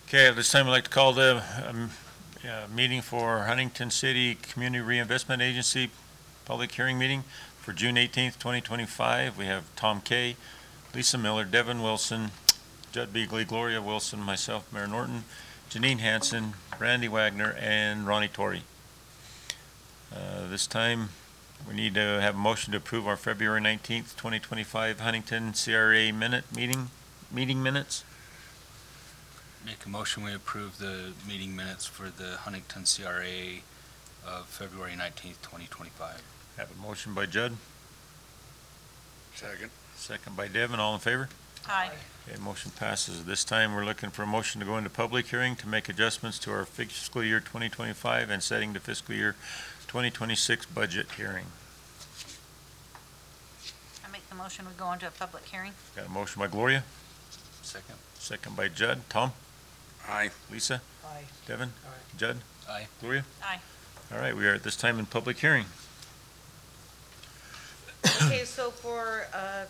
Okay, at this time I'd like to call the meeting for Huntington City Community Reinvestment Agency public hearing meeting for June 18th, 2025. We have Tom Kay, Lisa Miller, Devin Wilson, Judd Beagley, Gloria Wilson, myself, Mayor Norton, Janine Hansen, Randy Wagner, and Ronnie Torrey. This time we need to have a motion to approve our February 19th, 2025 Huntington CRA meeting minutes. Make a motion we approve the meeting minutes for the Huntington CRA of February 19th, 2025. Have a motion by Judd, Second. second by Devin. All in favor? Aye. Okay, motion passes. This time we're looking for a motion to go into public hearing to make adjustments to our fiscal year 2025 and setting the fiscal year 2026 budget hearing. I make the motion we go into a public hearing. Got a motion by Gloria, Second. second by Judd. Tom? Aye. Lisa? Aye. Devin? Aye. Judd? Aye. Gloria? Aye. All right, we are at this time in public hearing. Okay, so for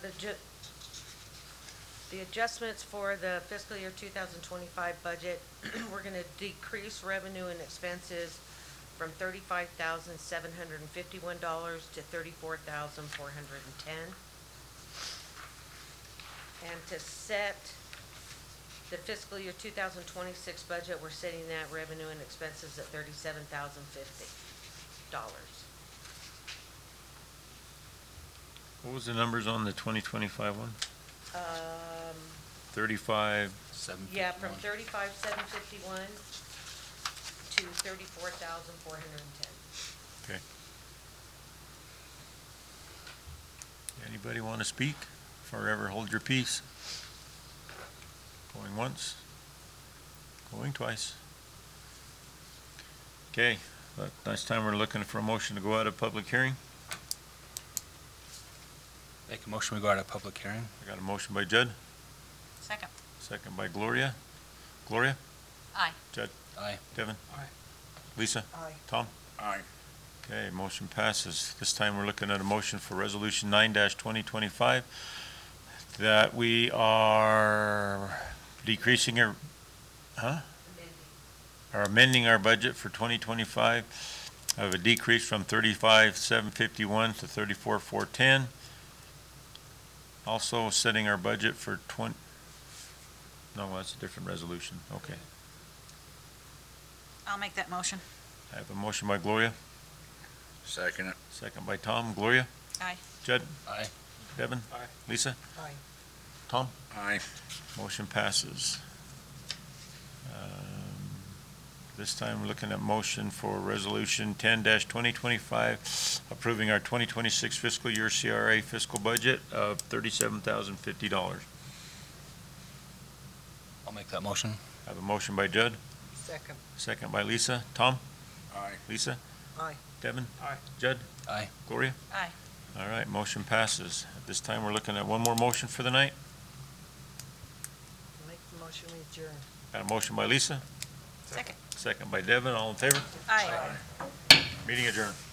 the adjustments for the fiscal year 2025 budget, we're going to decrease revenue and expenses from $35,751 to $34,410. And to set the fiscal year 2026 budget, we're setting that revenue and expenses at $37,050. What was the numbers on the 2025 one? 35, 751. Yeah, from 35,751 to 34,410. okay. Anybody want to speak? Forever hold your peace. Going once, going twice. Okay, next time we're looking for a motion to go out of public hearing. Make a motion we go out of public hearing. I got a motion by Judd, Second. second by Gloria. Gloria? Aye. Judd? Aye. Devin? Aye. Lisa? Aye. Tom? Aye. Okay, motion passes. This time we're looking at a motion for Resolution 9-2025 that we are decreasing our, or amending our budget for 2025 of a decrease from 35,751 to 34,410. Also setting our budget for no, that's a different resolution. Okay. I'll make that motion. I have a motion by Gloria, Second it. second by Tom. Gloria? Aye. Judd? Aye. Devin? Aye. Lisa? Aye. Tom? Aye. Motion passes. This time we're looking at motion for Resolution 10-2025, approving our 2026 fiscal year CRA fiscal budget of $37,050. I'll make that motion. I have a motion by Judd, Second. second by Lisa. Tom? Aye. Lisa? Aye. Devin? Aye. Judd? Aye. Gloria? Aye. All right, motion passes. At this time, we're looking at one more motion for the night. Make the motion we adjourn. Got a motion by Lisa, Second. second by Devin. All in favor? Aye. Meeting adjourned.